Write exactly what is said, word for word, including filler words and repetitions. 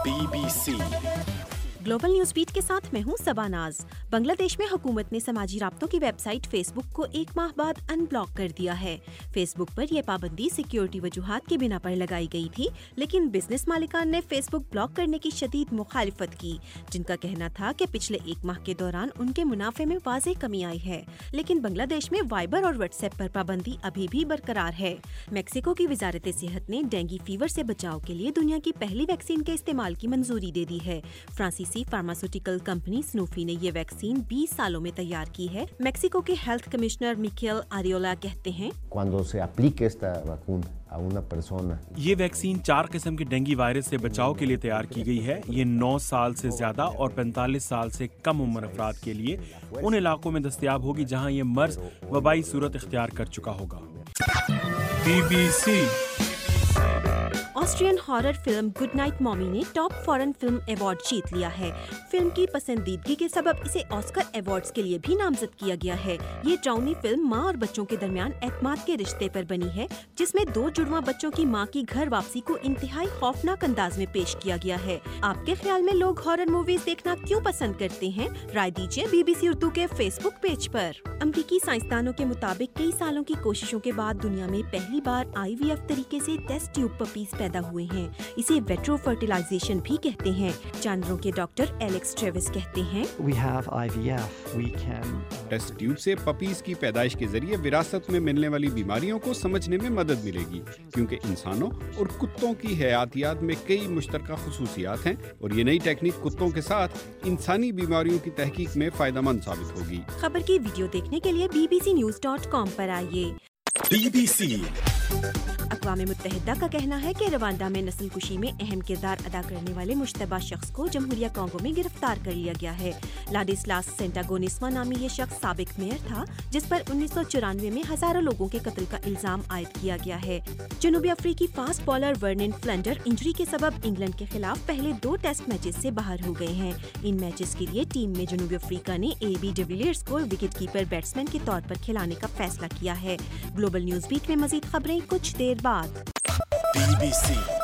Be B C global news beat کے ساتھ میں ہوں سباناز۔ بنگلہ دیش میں حکومت نے سماجی رابطوں کی ویب سائٹ فیس بک کو ایک ماہ بعد ان بلاک کر دیا ہے۔ فیس بک پر یہ پابندی سیکیورٹی وجوہات کی بنا پر لگائی گئی تھی، لیکن بزنس مالکان نے فیس بک بلاک کرنے کی شدید مخالفت کی، جن کا کہنا تھا کہ پچھلے ایک ماہ کے دوران ان کے منافع میں واضح کمی آئی ہے۔ لیکن بنگلہ دیش میں وائبر اور واٹس ایپ پر پابندی ابھی بھی برقرار ہے۔ میکسیکو کی وزارت صحت نے ڈینگی فیور سے بچاؤ کے لیے دنیا کی پہلی ویکسین کے استعمال کی منظوری دے دی ہے۔ فرانسیسی فارماسوٹیکل کمپنی سنوفی نے یہ ویکسین بیس سالوں میں تیار کی ہے۔ میکسیکو کے ہیلتھ کمشنر میکیل آریولا کہتے ہیں، یہ ویکسین چار قسم کے ڈینگی وائرس سے بچاؤ کے لیے تیار کی گئی ہے۔ یہ نو سال سے زیادہ اور پینتالیس سال سے کم عمر افراد کے لیے ان علاقوں میں دستیاب ہوگی جہاں یہ مرض وبائی صورت اختیار کر چکا ہوگا۔ B B C Austrian horror film good night mommy نے ٹاپ فارن فلم ایوارڈ جیت لیا ہے۔ فلم کی پسندیدگی کے سبب اسے آسکر ایوارڈز کے لیے بھی نامزد کیا گیا ہے۔ یہ ڈراؤنی فلم ماں اور بچوں کے درمیان اعتماد کے رشتے پر بنی ہے، جس میں دو جڑواں بچوں کی ماں کی گھر واپسی کو انتہائی خوفناک انداز میں پیش کیا گیا ہے۔ آپ کے خیال میں لوگ ہارر موویز دیکھنا کیوں پسند کرتے ہیں؟ رائے دیجیے بی بی سی اردو کے فیس بک پیج پر۔ امریکی سائنسدانوں کے مطابق کئی سالوں کی کوششوں کے بعد دنیا میں پہلی بار آئی وی ایف طریقے سے ٹیسٹ ٹیوب پپیز پیدا ہوئے ہیں۔ اسے ویٹرو فرٹیلائزیشن بھی کہتے ہیں۔ جانوروں کے ڈاکٹر ایلیکس ٹریوس کہتے ہیں، ٹیسٹ ٹیوب سے پپیز کی پیدائش کے ذریعے وراثت میں ملنے والی بیماریوں کو سمجھنے میں مدد ملے گی، کیونکہ انسانوں اور کتوں کی حیاتیات میں کئی مشترکہ خصوصیات ہیں اور یہ نئی ٹیکنیک کتوں کے ساتھ انسانی بیماریوں کی تحقیق میں فائدہ مند ثابت ہوگی۔ خبر کی ویڈیو دیکھنے کے لیے B B C news dot com پر آئیے۔ بی بی سی اقوام متحدہ کا کہنا ہے کہ روانڈا میں نسل کشی میں اہم کردار ادا کرنے والے مشتبہ شخص کو جمہوریہ کانگو میں گرفتار کر لیا گیا ہے۔ لادسلاس سینٹاگونیسما نامی یہ شخص سابق میئر تھا، جس پر انیس سو چورانوے میں ہزاروں لوگوں کے قتل کا الزام عائد کیا گیا ہے۔ جنوبی افریقی fast bowler Vernon Philander injury کے سبب انگلینڈ کے خلاف پہلے دو ٹیسٹ میچز سے باہر ہو گئے ہیں۔ ان میچز کے لیے ٹیم میں جنوبی افریقہ نے اے بی ڈیویلیئرز کو وکٹ کیپر بیٹسمین کے طور پر کھلانے کا فیصلہ کیا ہے۔ گلوبل نیوز بیٹ میں مزید خبریں کچھ دیر بعد۔ Be B C